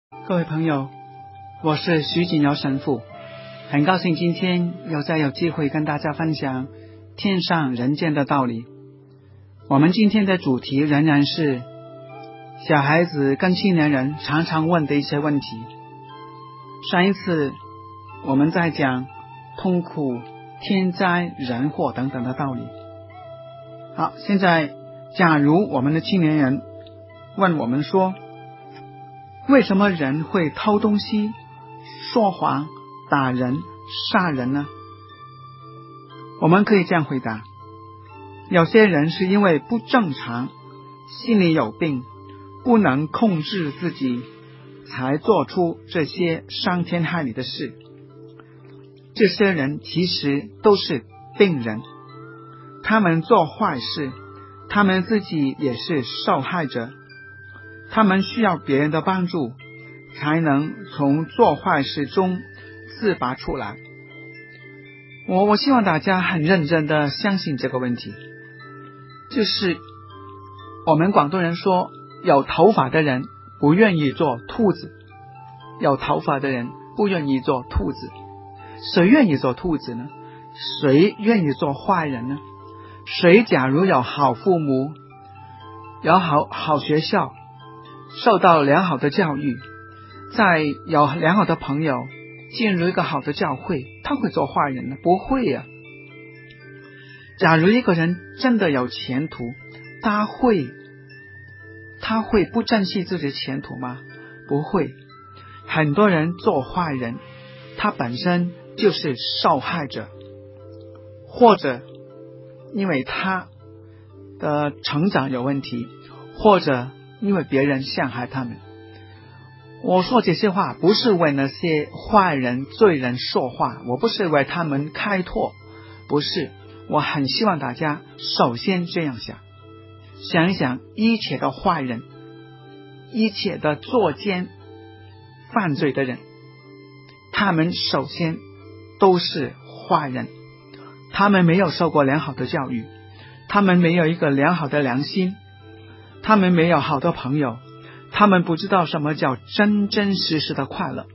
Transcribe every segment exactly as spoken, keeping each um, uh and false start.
各位朋友，我是徐锦尧神父，很高兴今天又再有机会跟大家分享天上人间的道理。我们今天的主题仍然是小孩子跟青年人常常问的一些问题。上一次我们在讲痛苦、天灾、人祸等等的道理。好，现在假如我们的青年人问我们说，为什么人会偷东西、说谎、打人、杀人呢？我们可以这样回答：有些人是因为不正常，心里有病，不能控制自己，才做出这些伤天害理的事。这些人其实都是病人，他们做坏事，他们自己也是受害者，他们需要别人的帮助，才能从做坏事中自拔出来。我我希望大家很认真的相信这个问题，就是我们广东人说，有头发的人不愿意做兔子，有头发的人不愿意做兔子。谁愿意做兔子呢？谁愿意做坏人呢？谁假如有好父母，有好好学校，受到良好的教育，再有良好的朋友，进入一个好的教会，他会做坏人呢？不会呀、啊。假如一个人真的有前途，他会他会不珍惜自己的前途吗？不会。很多人做坏人，他本身就是受害者，或者因为他的成长有问题，或者因为别人陷害他们。我说这些话不是为那些坏人罪人说话，我不是为他们开脱，不是。我很希望大家首先这样想，想一想一切的坏人，一切的作奸犯罪的人，他们首先都是坏人，他们没有受过良好的教育，他们没有一个良好的良心，他们没有好的朋友，他们不知道什么叫真真实实的快乐，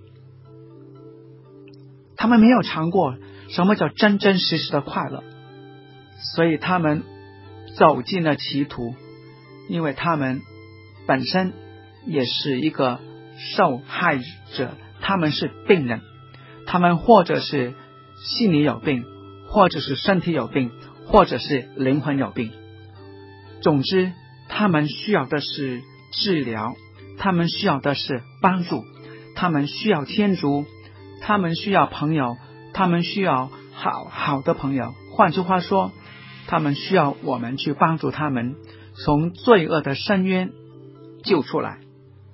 他们没有尝过什么叫真真实实的快乐，所以他们走进了歧途，因为他们本身也是一个受害者，他们是病人，他们或者是心理有病，或者是身体有病，或者是灵魂有病。总之，他们需要的是治疗，他们需要的是帮助，他们需要天主，他们需要朋友，他们需要好好的朋友。换句话说，他们需要我们去帮助他们从罪恶的深渊救出来。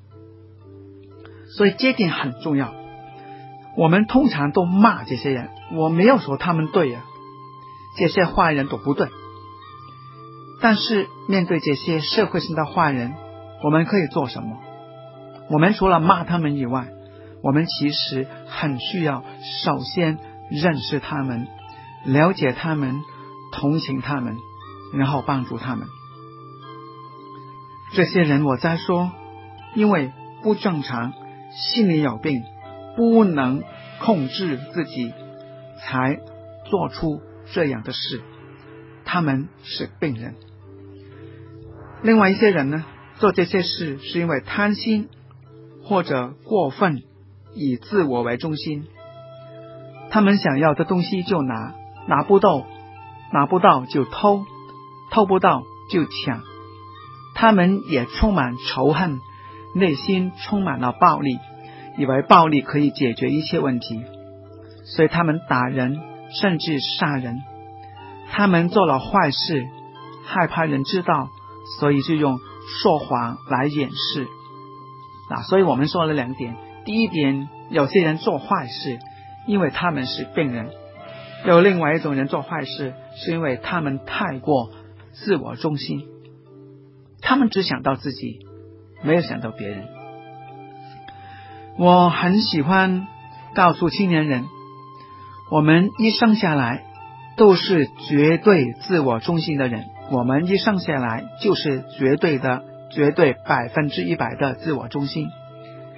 所以这点很重要。我们通常都骂这些人，我没有说他们对啊，这些坏人都不对。但是面对这些社会性的坏人，我们可以做什么？我们除了骂他们以外，我们其实很需要首先认识他们，了解他们，同情他们，然后帮助他们。这些人我在说，因为不正常，心里有病，不能控制自己，才做出这样的事，他们是病人。另外一些人呢，做这些事是因为贪心，或者过分以自我为中心，他们想要的东西就拿，拿不到拿不到就偷，偷不到就抢。他们也充满仇恨，内心充满了暴力，以为暴力可以解决一切问题，所以他们打人，甚至杀人。他们做了坏事，害怕人知道，所以就用说谎来掩饰。啊，所以我们说了两点。第一点，有些人做坏事，因为他们是病人；有另外一种人做坏事，是因为他们太过自我中心，他们只想到自己，没有想到别人。我很喜欢告诉青年人，我们一生下来都是绝对自我中心的人，我们一生下来就是绝对的绝对百分之一百的自我中心。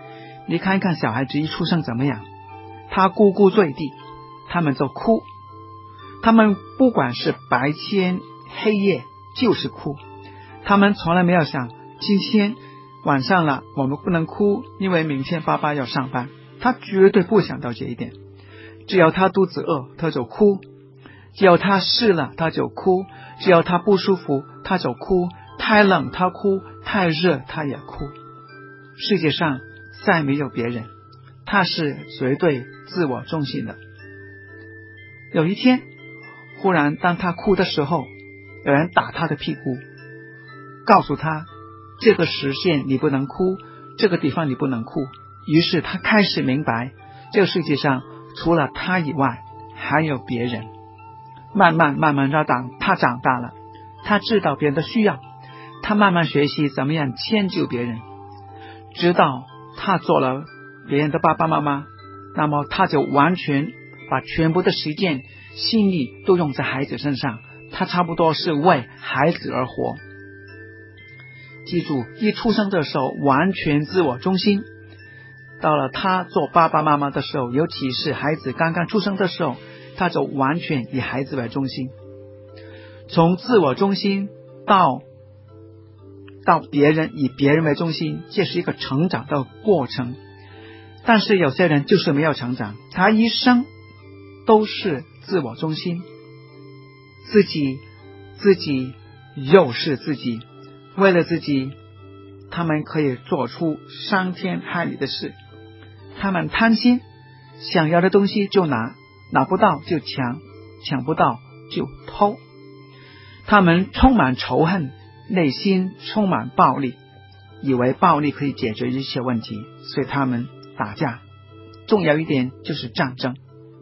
你看一看小孩子一出生怎么样，他咕咕坠地，他们就哭，他们不管是白天黑夜就是哭，他们从来没有想今天晚上了我们不能哭，因为明天爸爸要上班，他绝对不想到这一点。只要他肚子饿他就哭，只要他湿了他就哭，只要他不舒服他就哭，太冷他哭，太热他也哭。世界上再没有别人，他是绝对自我中心的。有一天忽然当他哭的时候，有人打他的屁股，告诉他这个时间你不能哭，这个地方你不能哭。于是他开始明白这个世界上除了他以外还有别人。慢慢慢慢的长他长大了，他知道别人的需要，他慢慢学习怎么样迁就别人，直到他做了别人的爸爸妈妈，那么他就完全把全部的时间心力都用在孩子身上，他差不多是为孩子而活。记住，一出生的时候完全自我中心，到了他做爸爸妈妈的时候，尤其是孩子刚刚出生的时候，他就完全以孩子为中心。从自我中心到到别人以别人为中心，这是一个成长的过程。但是有些人就是没有成长，他一生都是自我中心，自己自己又是自己，为了自己他们可以做出伤天害理的事，他们贪心，想要的东西就拿，拿不到就抢，抢不到就偷，他们充满仇恨，内心充满暴力，以为暴力可以解决一切问题，所以他们打架，重要一点就是战争。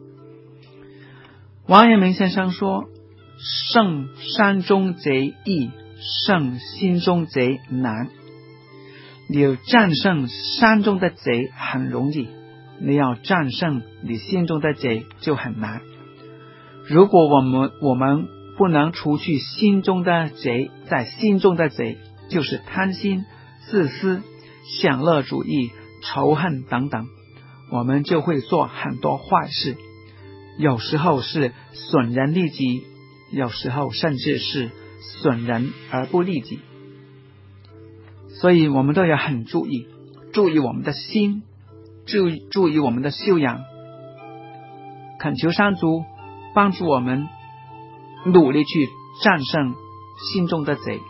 王阳明先生说，胜山中贼易，胜心中贼难。你要战胜山中的贼很容易，你要战胜你心中的贼就很难。如果我们我们不能除去心中的贼，在心中的贼就是贪心、自私、享乐主义、仇恨等等，我们就会做很多坏事，有时候是损人利己，有时候甚至是损人而不利己。所以我们都要很注意，注意我们的心，注意注意我们的修养，恳求上主帮助我们努力去战胜心中的贼。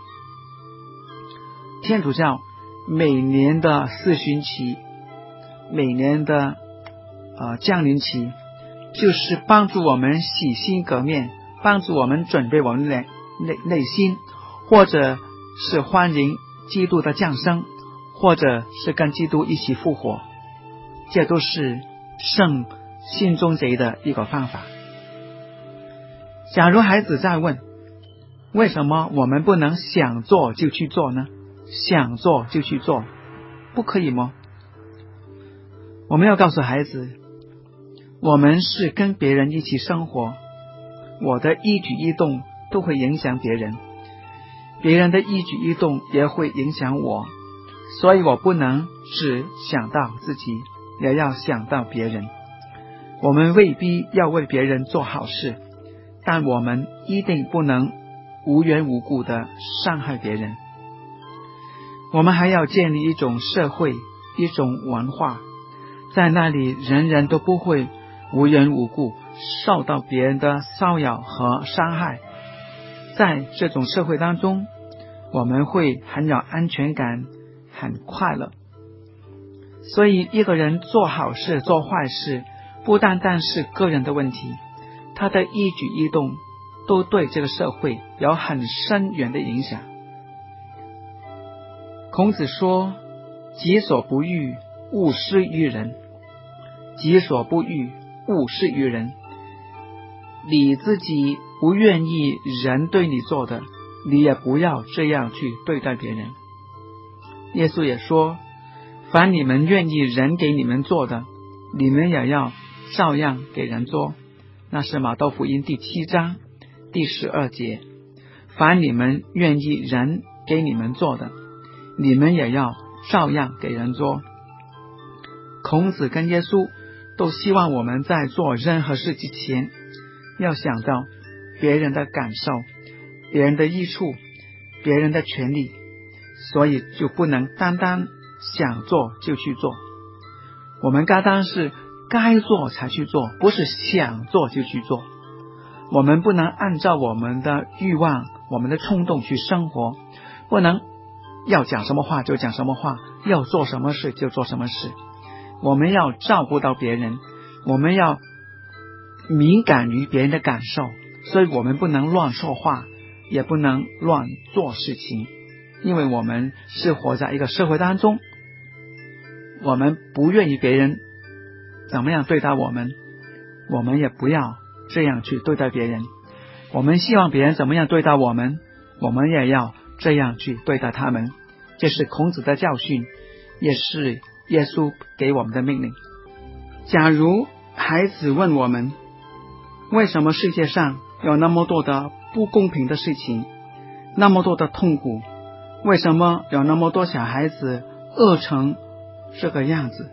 天主教每年的四旬期，每年的呃降临期，就是帮助我们洗心革面，帮助我们准备我们的内内心，或者是欢迎基督的降生，或者是跟基督一起复活，这都是胜心中贼的一个方法。假如孩子在问，为什么我们不能想做就去做呢？想做就去做，不可以吗？我们要告诉孩子，我们是跟别人一起生活，我的一举一动都会影响别人，别人的一举一动也会影响我，所以我不能只想到自己，也要想到别人。我们未必要为别人做好事，但我们一定不能无缘无故的伤害别人。我们还要建立一种社会，一种文化，在那里人人都不会无缘无故受到别人的骚扰和伤害。在这种社会当中，我们会很有安全感，很快乐。所以一个人做好事做坏事，不单单是个人的问题，他的一举一动都对这个社会有很深远的影响。孔子说，己所不欲，勿施于人。己所不欲，勿施于人。你自己不愿意人对你做的，你也不要这样去对待别人。耶稣也说，凡你们愿意人给你们做的，你们也要照样给人做。那是马太福音第七章第十二节。凡你们愿意人给你们做的，你们也要照样给人做。 孔子跟耶稣都希望我们在做任何事之前，要想到别人的感受、别人的益处、别人的权利，所以就不能单单想做就去做。我们该当是该做才去做，不是想做就去做。我们不能按照我们的欲望、我们的冲动去生活，不能要讲什么话就讲什么话，要做什么事就做什么事。我们要照顾到别人，我们要敏感于别人的感受，所以我们不能乱说话，也不能乱做事情，因为我们是活在一个社会当中，我们不愿意别人怎么样对待我们，我们也不要这样去对待别人。我们希望别人怎么样对待我们，我们也要这样去对待他们。这是孔子的教训，也是耶稣给我们的命令。假如孩子问我们，为什么世界上有那么多的不公平的事情，那么多的痛苦，为什么有那么多小孩子饿成这个样子？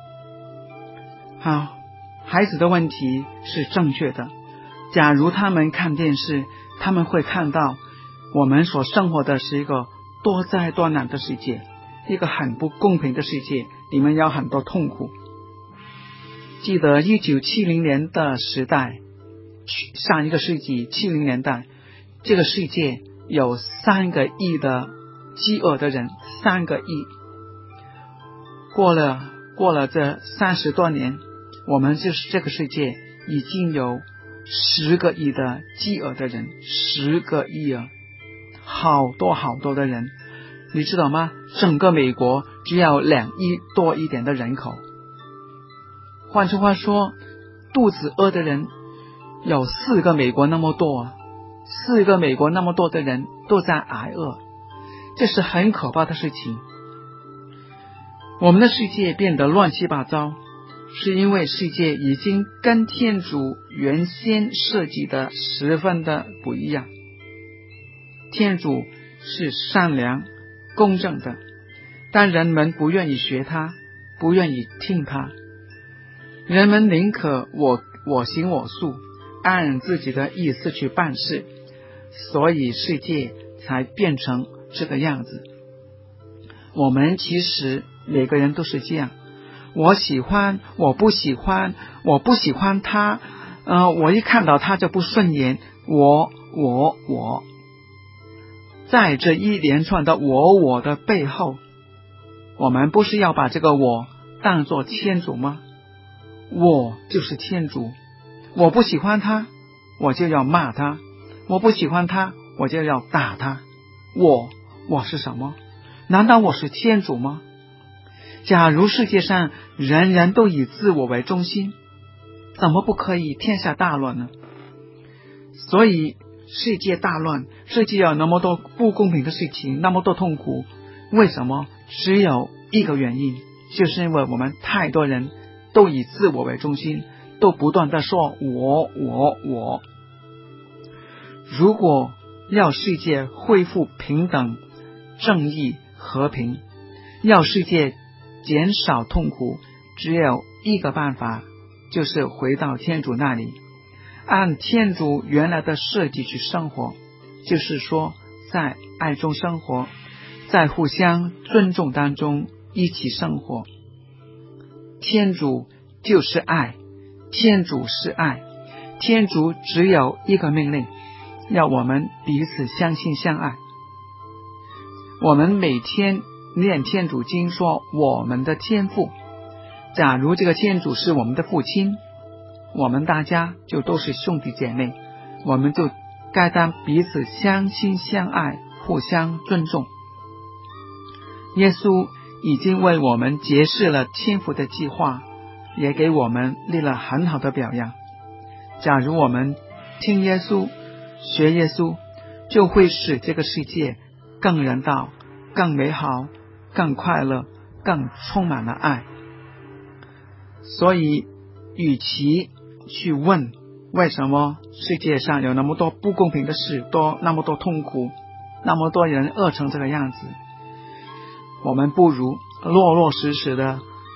好，孩子的问题是正确的。假如他们看电视，他们会看到我们所生活的是一个多灾多难的世界，一个很不公平的世界，里面有很多痛苦。记得一九七零年的时代，上一个世纪七零年代，这个世界有三个亿的饥饿的人，三个亿。过了过了这三十多年，我们就是这个世界已经有十个亿的饥饿的人，十个亿啊，好多好多的人，你知道吗？整个美国只有两亿多一点的人口。换句话说，肚子饿的人有四个美国那么多啊，四个美国那么多的人都在挨饿，这是很可怕的事情。我们的世界变得乱七八糟，是因为世界已经跟天主原先设计的十分的不一样。天主是善良公正的，但人们不愿意学他，不愿意听他。人们宁可我我行我素，按自己的意思去办事，所以世界才变成这个样子。我们其实每个人都是这样，我喜欢，我不喜欢，我不喜欢他，呃，我一看到他就不顺眼，我我我。在这一连串的我我的背后，我们不是要把这个我当作天主吗？我就是天主，我不喜欢他，我就要骂他，我不喜欢他，我就要打他。我我是什么？难道我是天主吗？假如世界上人人都以自我为中心，怎么不可以天下大乱呢？所以世界大乱，世界有那么多不公平的事情，那么多痛苦，为什么？只有一个原因，就是因为我们太多人都以自我为中心，都不断的说我我我。如果要世界恢复平等、正义、和平，要世界减少痛苦，只有一个办法，就是回到天主那里，按天主原来的设计去生活，就是说在爱中生活，在互相尊重当中一起生活。天主就是爱，天主是爱，天主只有一个命令，要我们彼此相信相爱。我们每天念天主经说我们的天父，假如这个天主是我们的父亲，我们大家就都是兄弟姐妹，我们就该当彼此相亲相爱，互相尊重。耶稣已经为我们揭示了天父的计划，也给我们立了很好的表样。假如我们听耶稣，学耶稣，就会使这个世界更人道、更美好、更快乐、更充满了爱。所以与其去问为什么世界上有那么多不公平的事，多那么多痛苦，那么多人饿成这个样子，我们不如落落实实的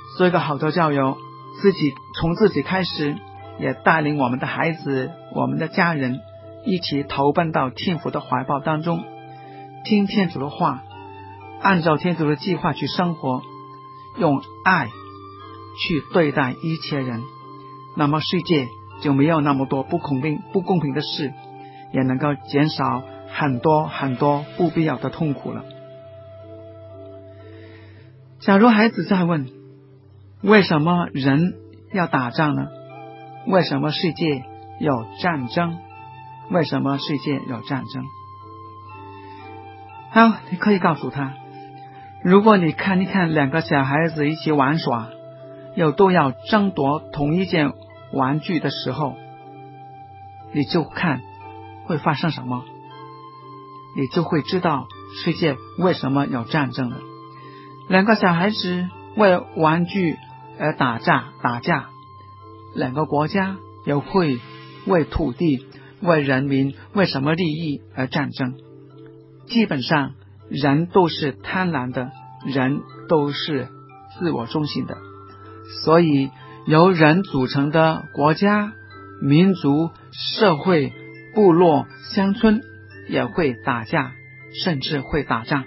做一个好的教友，自己从自己开始，也带领我们的孩子、我们的家人一起投奔到天父的怀抱当中，听天主的话，按照天主的计划去生活，用爱去对待一切人，那么世界就没有那么多不公平不公平的事，也能够减少很多很多不必要的痛苦了。假如孩子在问，为什么人要打仗呢？为什么世界有战争？为什么世界有战争？好，你可以告诉他，如果你看一看两个小孩子一起玩耍，又都要争夺同一件玩具的时候，你就看会发生什么，你就会知道世界为什么有战争了。两个小孩子为玩具而打架打架，两个国家也会为土地、为人民、为什么利益而战争。基本上人都是贪婪的，人都是自我中心的，所以由人组成的国家、民族、社会、部落、乡村也会打架，甚至会打仗。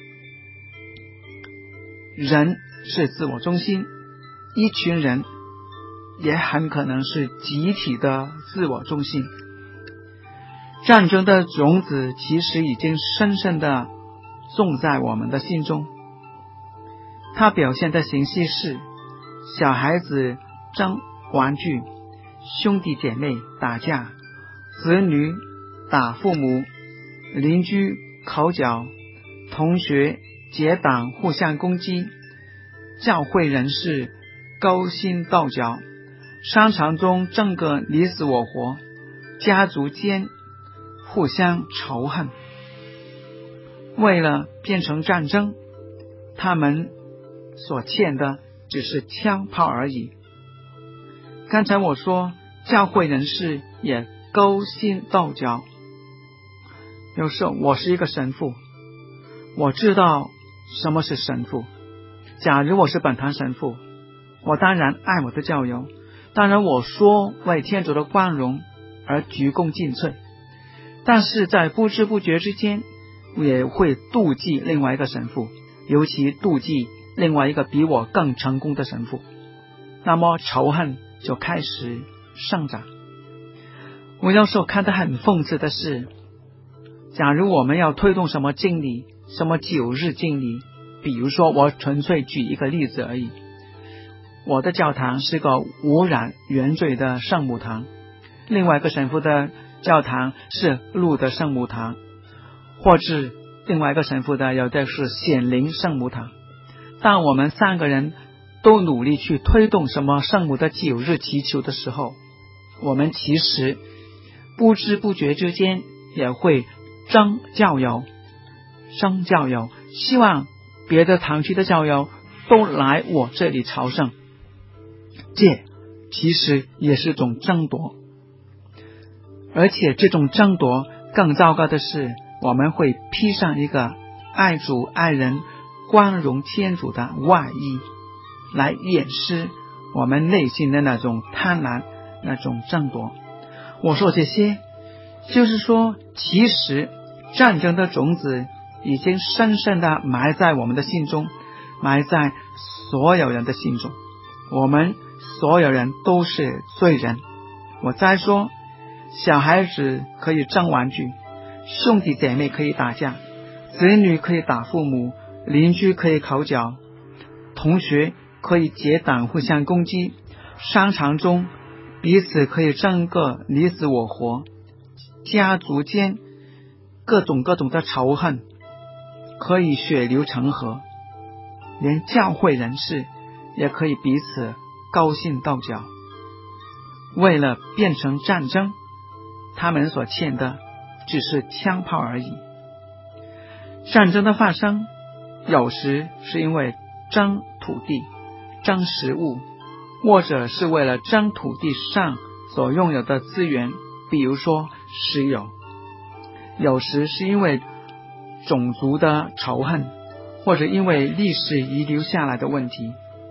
人是自我中心，一群人也很可能是集体的自我中心。战争的种子其实已经深深地种在我们的心中。它表现的形式是小孩子争玩具，兄弟姐妹打架，子女打父母，邻居口角，同学结党互相攻击，教会人士勾心斗角，商场中争个你死我活，家族间互相仇恨。为了变成战争，他们所欠的只是枪炮而已。刚才我说教会人士也勾心斗角，有时候我是一个神父，我知道什么是神父。假如我是本堂神父，我当然爱我的教友，当然我说为天主的光荣而鞠躬尽瘁，但是在不知不觉之间也会妒忌另外一个神父，尤其妒忌另外一个比我更成功的神父，那么仇恨就开始上涨。我有时候看得很讽刺的是，假如我们要推动什么经理，什么九日经理，比如说我纯粹举一个例子而已，我的教堂是个无染原罪的圣母堂，另外一个神父的教堂是路的圣母堂，或者另外一个神父的有的是显灵圣母堂。当我们三个人都努力去推动什么圣母的九日祈求的时候，我们其实不知不觉之间也会争教友，争教友，希望别的堂区的教友都来我这里朝圣，这其实也是种争夺。而且这种争夺更糟糕的是，我们会披上一个爱主爱人光荣天主的外衣，来掩饰我们内心的那种贪婪，那种争夺。我说这些就是说，其实战争的种子已经深深地埋在我们的心中，埋在所有人的心中。我们所有人都是罪人。我再说，小孩子可以争玩具，兄弟姐妹可以打架，子女可以打父母，邻居可以口角，同学可以结党互相攻击，商场中彼此可以争个你死我活，家族间各种各种的仇恨可以血流成河，连教会人士也可以彼此勾心斗角。为了变成战争，他们所欠的只是枪炮而已。战争的发生有时是因为争土地、争食物，或者是为了争土地上所拥有的资源，比如说石油。有时是因为种族的仇恨，或者因为历史遗留下来的问题。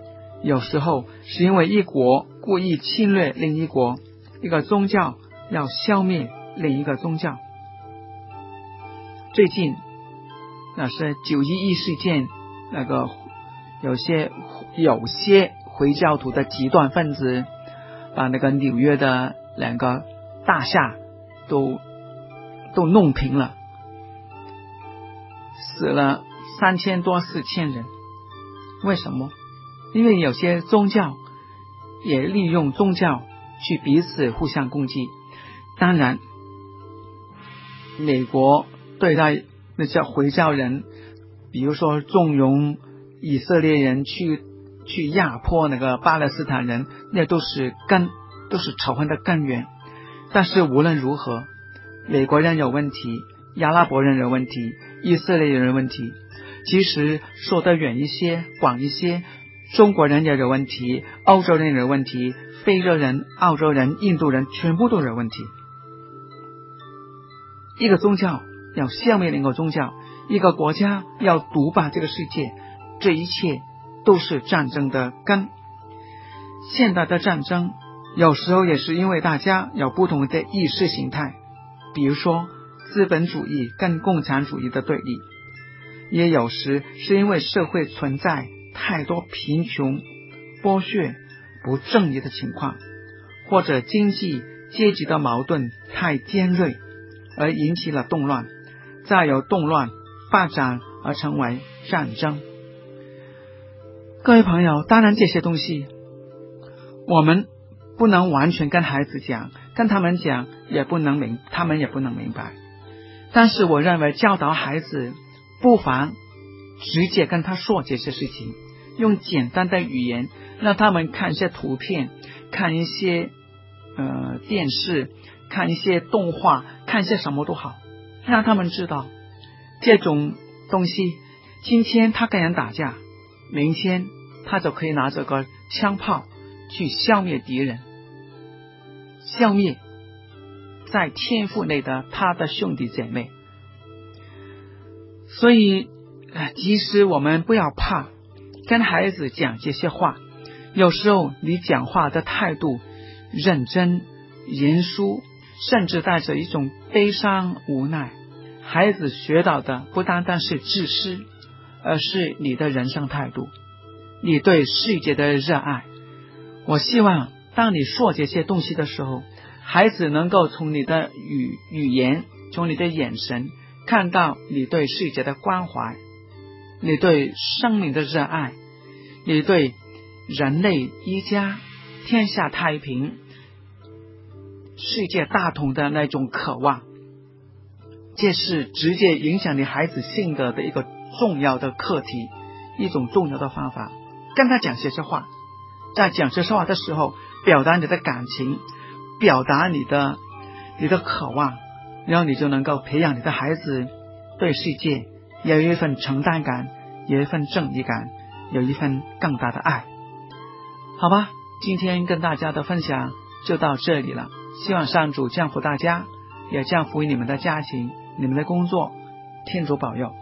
有时候是因为一国故意侵略另一国，一个宗教要消灭另一个宗教。最近那是九一一事件，那个有些有些回教徒的极端分子把那个纽约的两个大厦都都弄平了，死了三千多四千人。为什么？因为有些宗教也利用宗教去彼此互相攻击。当然美国对待那叫回教人，比如说纵容以色列人去去压迫那个巴勒斯坦人，那都是根都是仇恨的根源。但是无论如何，美国人有问题，阿拉伯人有问题，以色列人有问题，其实说得远一些广一些，中国人也有问题，欧洲人也有问题，非洲人、澳洲人、印度人全部都有问题。一个宗教要消灭另一个宗教，一个国家要独霸这个世界，这一切都是战争的根。现代的战争有时候也是因为大家有不同的意识形态，比如说资本主义跟共产主义的对立，也有时是因为社会存在太多贫穷、剥削、不正义的情况，或者经济阶级的矛盾太尖锐而引起了动乱，再由动乱发展而成为战争。各位朋友，当然这些东西我们不能完全跟孩子讲，跟他们讲也不能明，他们也不能明白。但是我认为教导孩子不妨直接跟他说这些事情，用简单的语言让他们看一些图片，看一些呃电视，看一些动画，看一些什么都好，让他们知道这种东西，今天他跟人打架，明天他就可以拿着个枪炮去消灭敌人，消灭在天赋内的他的兄弟姐妹。所以即使我们不要怕跟孩子讲这些话，有时候你讲话的态度认真严肃，甚至带着一种悲伤无奈，孩子学到的不单单是知识，而是你的人生态度，你对世界的热爱。我希望当你说这些东西的时候，孩子能够从你的语语言，从你的眼神看到你对世界的关怀，你对生命的热爱，你对人类一家天下太平世界大同的那种渴望。这是直接影响你孩子性格的一个重要的课题，一种重要的方法。跟他讲这些话，在讲这些话的时候，表达你的感情，表达你的你的渴望，然后你就能够培养你的孩子对世界有一份承担感，有一份正义感，有一份更大的爱。好吧，今天跟大家的分享就到这里了，希望上主降福大家，也降福于你们的家庭，你们的工作，天主保佑。